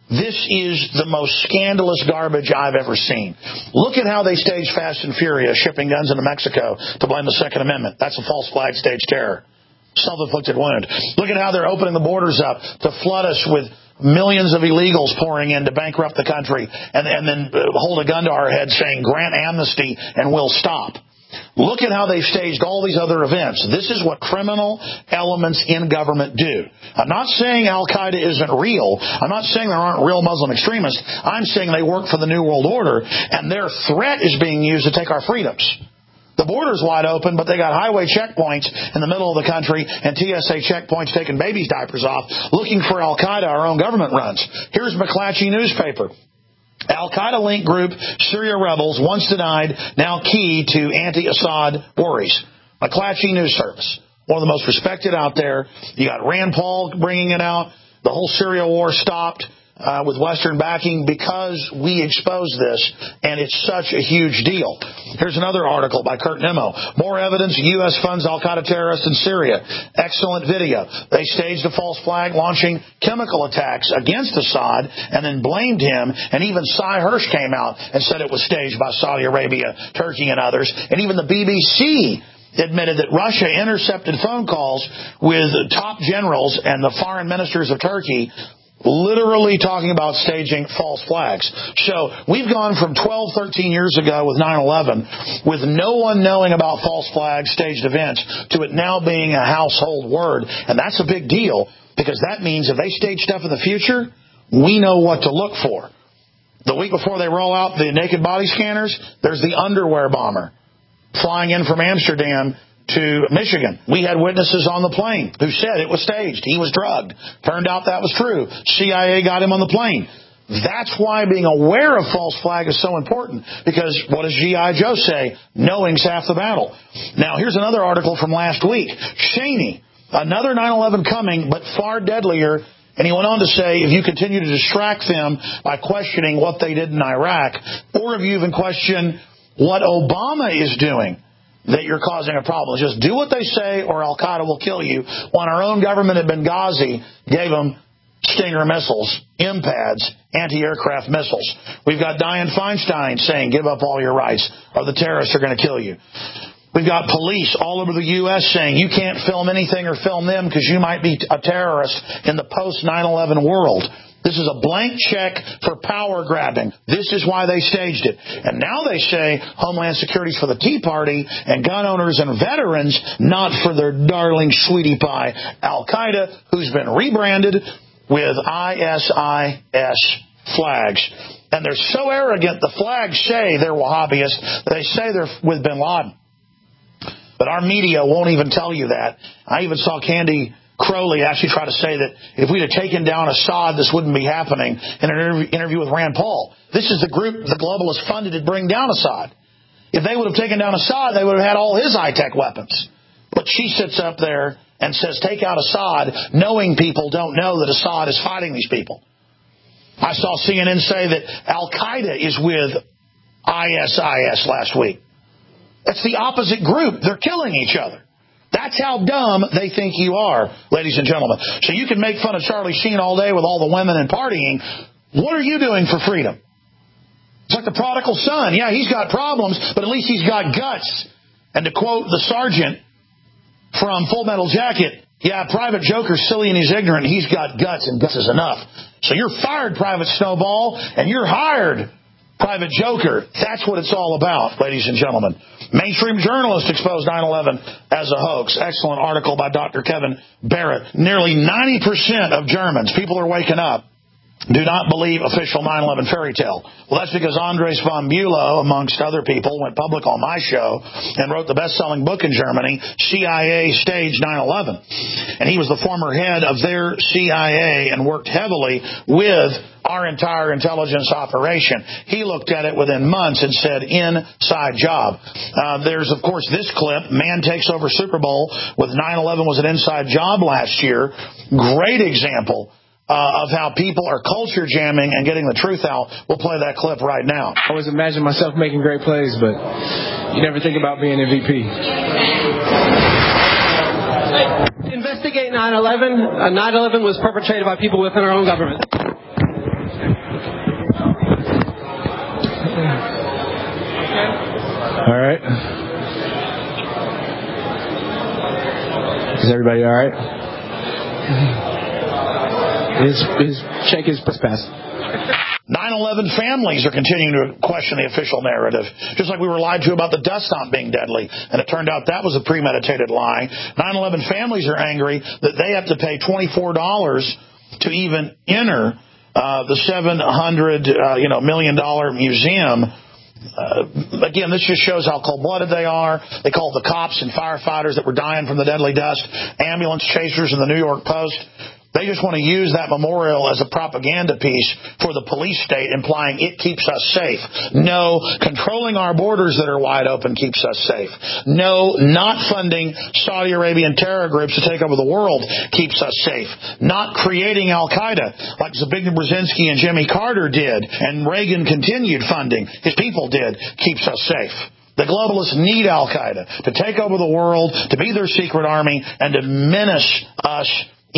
This is the most scandalous garbage I've ever seen. Look at how they staged Fast and Furious, shipping guns into Mexico to blame the Second Amendment. That's a false flag stage terror. Self-inflicted wound. Look at how they're opening the borders up to flood us with millions of illegals pouring in to bankrupt the country and, and then hold a gun to our head saying grant amnesty and we'll stop. Look at how they've staged all these other events. This is what criminal elements in government do. I'm not saying Al-Qaeda isn't real. I'm not saying there aren't real Muslim extremists. I'm saying they work for the New World Order, and their threat is being used to take our freedoms. The border's wide open, but they got highway checkpoints in the middle of the country and T S A checkpoints taking babies' diapers off, looking for Al-Qaeda our own government runs. Here's McClatchy newspaper. Al-Qaeda linked group, Syria rebels, once denied, now key to anti-Assad worries. McClatchy News Service, one of the most respected out there. You got Rand Paul bringing it out. The whole Syria war stopped uh, with Western backing because we exposed this, and it's such a huge deal. Here's another article by Kurt Nimmo. More evidence U S funds Al-Qaeda terrorists in Syria. Excellent video. They staged a false flag launching chemical attacks against Assad and then blamed him, and even Cy Hirsch came out and said it was staged by Saudi Arabia, Turkey, and others. And even the B B C admitted that Russia intercepted phone calls with top generals and the foreign ministers of Turkey, literally talking about staging false flags. So we've gone from twelve, thirteen years ago with nine eleven, with no one knowing about false flags, staged events, to it now being a household word. And that's a big deal, because that means if they stage stuff in the future, we know what to look for. The week before they roll out the naked body scanners, there's the underwear bomber flying in from Amsterdam to Michigan. We had witnesses on the plane who said it was staged. He was drugged. Turned out that was true. C I A got him on the plane. That's why being aware of false flag is so important, because what does G I. Joe say? Knowing's half the battle. Now, here's another article from last week. Cheney, another nine eleven coming, but far deadlier. And he went on to say, if you continue to distract them by questioning what they did in Iraq, or if you even question what Obama is doing, that you're causing a problem. Just do what they say or Al-Qaeda will kill you. When our own government at Benghazi gave them Stinger missiles, M PADs, anti-aircraft missiles. We've got Dianne Feinstein saying, give up all your rights or the terrorists are going to kill you. We've got police all over the U S saying you can't film anything or film them because you might be a terrorist in the post nine eleven world. This is a blank check for power grabbing. This is why they staged it. And now they say Homeland Security's for the Tea Party and gun owners and veterans, not for their darling sweetie pie Al-Qaeda, who's been rebranded with I S I S flags. And they're so arrogant, the flags say they're Wahhabists. They say they're with bin Laden. But our media won't even tell you that. I even saw Candy Crowley actually try to say that if we'd have taken down Assad, this wouldn't be happening in an interview with Rand Paul. This is the group the globalists funded to bring down Assad. If they would have taken down Assad, they would have had all his high-tech weapons. But she sits up there and says, take out Assad, knowing people don't know that Assad is fighting these people. I saw C N N say that Al-Qaeda is with I S I S last week. That's the opposite group. They're killing each other. That's how dumb they think you are, ladies and gentlemen. So you can make fun of Charlie Sheen all day with all the women and partying. What are you doing for freedom? It's like the prodigal son. Yeah, he's got problems, but at least he's got guts. And to quote the sergeant from Full Metal Jacket, yeah, Private Joker's silly and he's ignorant. He's got guts, and guts is enough. So you're fired, Private Snowball, and you're hired, Private Joker. That's what it's all about, ladies and gentlemen. Mainstream journalists exposed nine eleven as a hoax. Excellent article by Doctor Kevin Barrett. Nearly ninety percent of Germans, people are waking up, do not believe official nine eleven fairy tale. Well, that's because Andres von Bülow, amongst other people, went public on my show and wrote the best-selling book in Germany, C I A Staged nine eleven. And he was the former head of their C I A and worked heavily with our entire intelligence operation. He looked at it within months and said, inside job. Uh, there's, of course, this clip, man takes over Super Bowl with nine eleven was an inside job last year. Great example Uh, of how people are culture jamming and getting the truth out. We'll play that clip right now. I always imagine myself making great plays, but you never think about being M V P. Investigate nine eleven. Uh, nine eleven was perpetrated by people within our own government. right? Is everybody all right? His, his check his pass. nine eleven families are continuing to question the official narrative, just like we were lied to about the dust storm being deadly, and it turned out that was a premeditated lie. nine eleven families are angry that they have to pay twenty-four dollars to even enter uh, the seven hundred uh, you know, million dollar museum. Uh, again, this just shows how cold-blooded they are. They called the cops and firefighters that were dying from the deadly dust ambulance chasers in the New York Post. They just want to use that memorial as a propaganda piece for the police state, implying it keeps us safe. No, controlling our borders that are wide open keeps us safe. No, not funding Saudi Arabian terror groups to take over the world keeps us safe. Not creating Al-Qaeda like Zbigniew Brzezinski and Jimmy Carter did, and Reagan continued funding, his people did, keeps us safe. The globalists need Al-Qaeda to take over the world, to be their secret army, and to menace us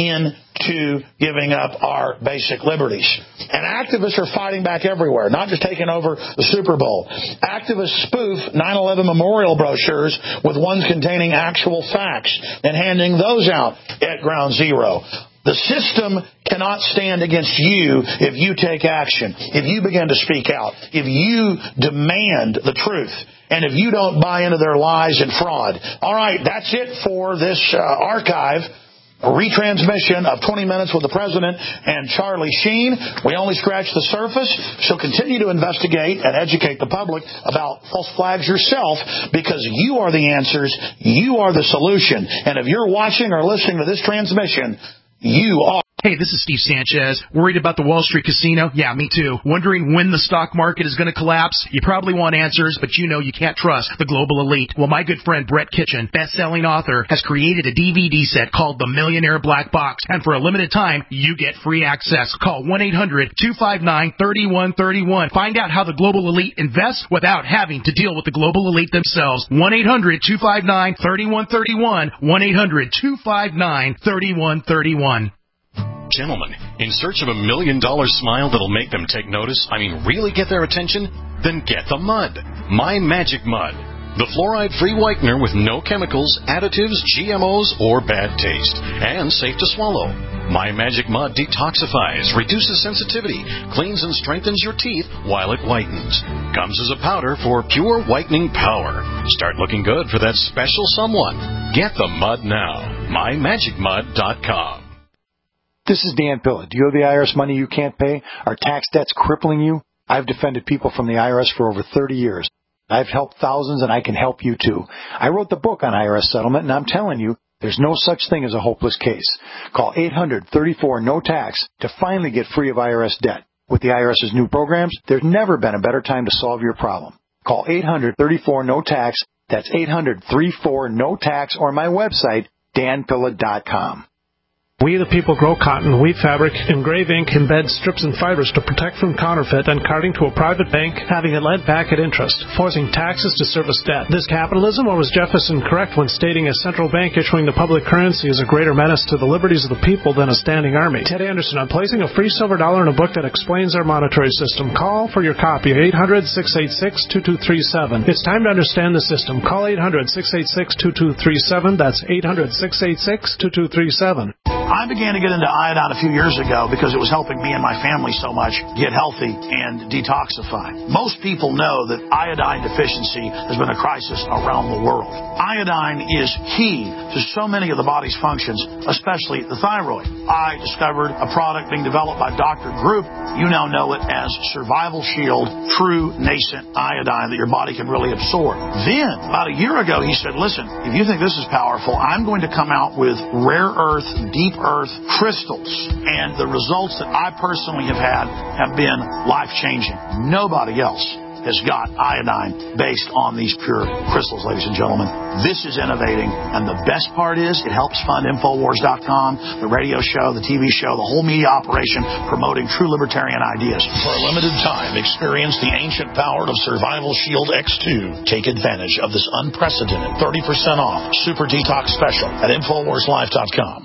into giving up our basic liberties. And activists are fighting back everywhere, not just taking over the Super Bowl. Activists spoof nine eleven memorial brochures with ones containing actual facts and handing those out at ground zero. The system cannot stand against you if you take action, if you begin to speak out, if you demand the truth, and if you don't buy into their lies and fraud. All right, that's it for this uh, archive. A retransmission of twenty minutes with the President and Charlie Sheen. We only scratched the surface. So continue to investigate and educate the public about false flags yourself, because you are the answers. You are the solution. And if you're watching or listening to this transmission, you are. Hey, this is Steve Sanchez. Worried about the Wall Street casino? Yeah, me too. Wondering when the stock market is going to collapse? You probably want answers, but you know you can't trust the global elite. Well, my good friend Brett Kitchen, best-selling author, has created a D V D set called The Millionaire Black Box, and for a limited time, you get free access. Call one eight hundred two five nine three one three one. Find out how the global elite invests without having to deal with the global elite themselves. one eight hundred two five nine three one three one. one eight hundred two five nine three one three one. Gentlemen, in search of a million-dollar smile that'll make them take notice, I mean really get their attention? Then get the mud. My Magic Mud. The fluoride-free whitener with no chemicals, additives, G M Os, or bad taste. And safe to swallow. My Magic Mud detoxifies, reduces sensitivity, cleans and strengthens your teeth while it whitens. Comes as a powder for pure whitening power. Start looking good for that special someone. Get the mud now. my magic mud dot com. This is Dan Pilla. Do you owe the I R S money you can't pay? Are tax debts crippling you? I've defended people from the I R S for over thirty years. I've helped thousands, and I can help you too. I wrote the book on I R S settlement, and I'm telling you, there's no such thing as a hopeless case. Call eight hundred thirty-four no tax to finally get free of I R S debt. With the IRS's new programs, there's never been a better time to solve your problem. Call eight hundred thirty-four no tax. That's eight hundred thirty-four no tax, or my website, dan pilla dot com. We the people grow cotton, weave fabric, engrave ink, embed strips and fibers to protect from counterfeit and carting to a private bank, having it lent back at interest, forcing taxes to service debt. This capitalism, or was Jefferson correct when stating a central bank issuing the public currency is a greater menace to the liberties of the people than a standing army? Ted Anderson, I'm placing a free silver dollar in a book that explains our monetary system. Call for your copy, eight hundred six eight six two two three seven. It's time to understand the system. Call eight hundred six eight six two two three seven. That's eight hundred six eight six two two three seven. I began to get into iodine a few years ago because it was helping me and my family so much get healthy and detoxify. Most people know that iodine deficiency has been a crisis around the world. Iodine is key to so many of the body's functions, especially the thyroid. I discovered a product being developed by Doctor Group. You now know it as Survival Shield True Nascent Iodine that your body can really absorb. Then, about a year ago, he said, listen, if you think this is powerful, I'm going to come out with rare earth, deep earth crystals, and the results that I personally have had have been life-changing. Nobody else has got iodine based on these pure crystals, ladies and gentlemen. This is innovating, and the best part is it helps fund Infowars dot com, the radio show, the T V show, the whole media operation promoting true libertarian ideas. For a limited time, experience the ancient power of Survival Shield X two. Take advantage of this unprecedented thirty percent off Super Detox Special at Infowars Live dot com.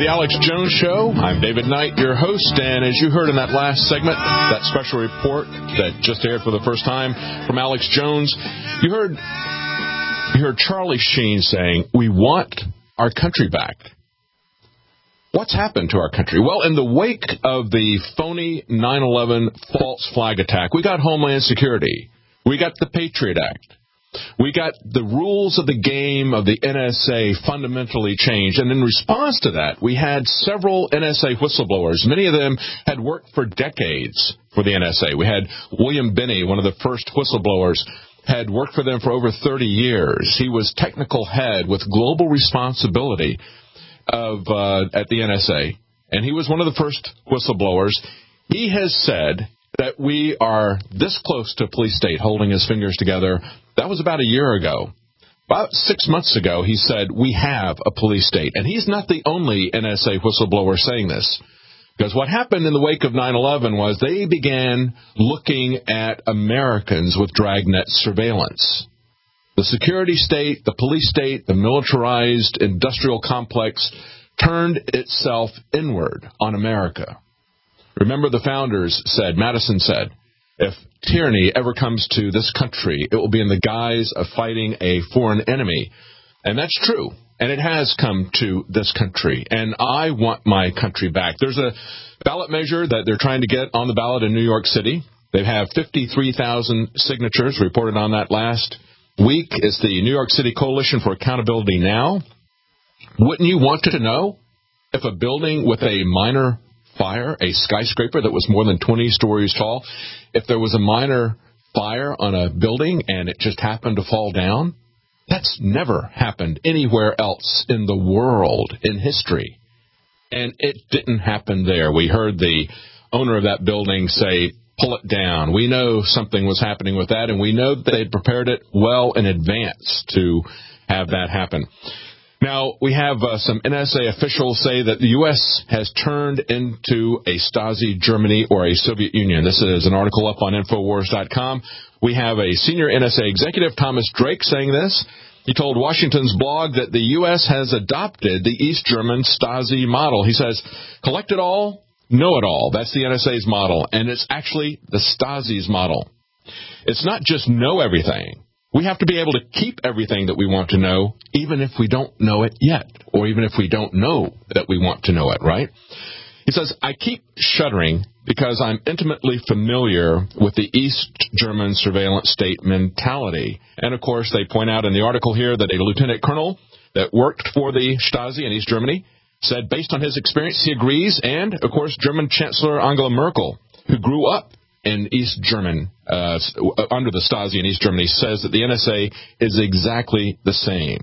the Alex Jones Show. I'm David Knight, your host, and as you heard in that last segment, that special report that just aired for the first time from Alex Jones, you heard you heard Charlie Sheen saying, we want our country back. What's happened to our country? Well, in the wake of the phony nine eleven false flag attack, we got Homeland Security. We got the Patriot Act. We got the rules of the game of the N S A fundamentally changed. And in response to that, we had several N S A whistleblowers. Many of them had worked for decades for the N S A. We had William Binney, one of the first whistleblowers, had worked for them for over thirty years. He was technical head with global responsibility of uh, at the N S A, and he was one of the first whistleblowers. He has said that we are this close to a police state holding his fingers together. That was about a year ago. About six months ago, he said, we have a police state. And he's not the only N S A whistleblower saying this. Because what happened in the wake of nine eleven was they began looking at Americans with dragnet surveillance. The security state, the police state, the militarized industrial complex turned itself inward on America. Remember, the founders said, Madison said, if tyranny ever comes to this country, it will be in the guise of fighting a foreign enemy. And that's true. And it has come to this country. And I want my country back. There's a ballot measure that they're trying to get on the ballot in New York City. They have fifty-three thousand signatures reported on that last week. It's the New York City Coalition for Accountability Now. Wouldn't you want to know if a building with a minor fire, a skyscraper that was more than twenty stories tall, if there was a minor fire on a building and it just happened to fall down? That's never happened anywhere else in the world, in history. And it didn't happen there. We heard the owner of that building say, pull it down. We know something was happening with that, and we know that they'd prepared it well in advance to have that happen. Now, we have uh, some N S A officials say that the U S has turned into a Stasi Germany or a Soviet Union. This is an article up on Infowars dot com. We have a senior N S A executive, Thomas Drake, saying this. He told Washington's blog that the U S has adopted the East German Stasi model. He says, collect it all, know it all. That's the N S A's model, and it's actually the Stasi's model. It's not just know everything. We have to be able to keep everything that we want to know, even if we don't know it yet, or even if we don't know that we want to know it, right? He says, I keep shuddering because I'm intimately familiar with the East German surveillance state mentality. And, of course, they point out in the article here that a lieutenant colonel that worked for the Stasi in East Germany said, based on his experience, he agrees. And, of course, German Chancellor Angela Merkel, who grew up in East German, uh, under the Stasi in East Germany, says that the N S A is exactly the same.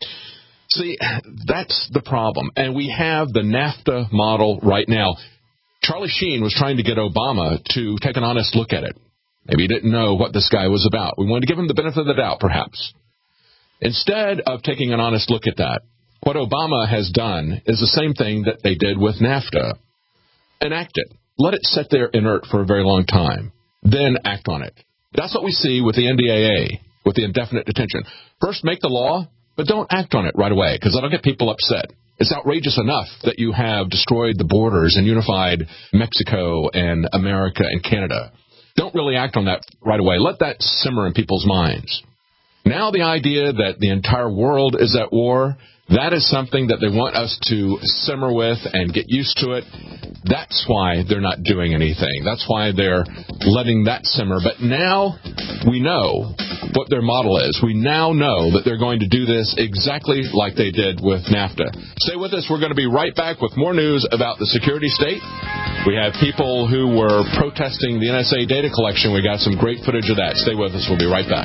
See, that's the problem. And we have the NAFTA model right now. Charlie Sheen was trying to get Obama to take an honest look at it. Maybe he didn't know what this guy was about. We wanted to give him the benefit of the doubt, perhaps. Instead of taking an honest look at that, what Obama has done is the same thing that they did with NAFTA. Enact it. Let it sit there inert for a very long time. Then act on it. That's what we see with the N D A A, with the indefinite detention. First, make the law, but don't act on it right away, because that'll get people upset. It's outrageous enough that you have destroyed the borders and unified Mexico and America and Canada. Don't really act on that right away. Let that simmer in people's minds. Now the idea that the entire world is at war, that is something that they want us to simmer with and get used to it. That's why they're not doing anything. That's why they're letting that simmer. But now we know what their model is. We now know that they're going to do this exactly like they did with NAFTA. Stay with us. We're going to be right back with more news about the security state. We have people who were protesting the N S A data collection. We got some great footage of that. Stay with us. We'll be right back.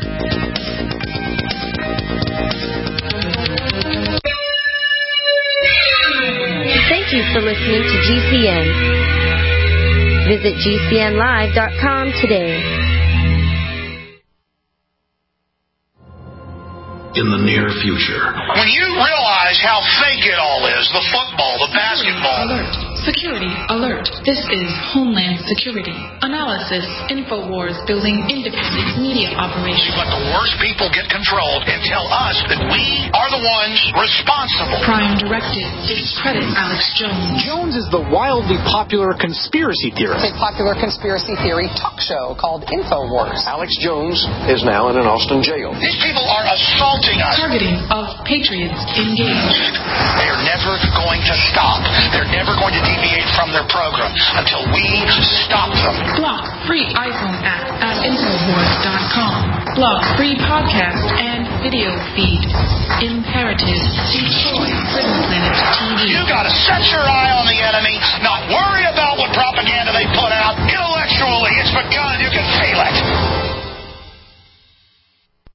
Thank you for listening to G C N. Visit G C N live dot com today. In the near future. When you realize how fake it all is, the football, the basketball, Security alert. This is Homeland Security. Analysis. InfoWars building independent media operation. Let the worst people get controlled and tell us that we are the ones responsible. Prime Directive. Discredit Alex Jones. Jones is the wildly popular conspiracy theorist. A popular conspiracy theory talk show called InfoWars. Alex Jones is now in an Austin jail. These people are assaulting us. Targeting of patriots engaged. They are never going to stop. They're never going to deviate from their program until we stop them. Block free iPhone app at Infowars dot com. Block free podcast and video feed. Imperative. Destroy Prison Planet T V. You gotta set your eye on the enemy, not worry about what propaganda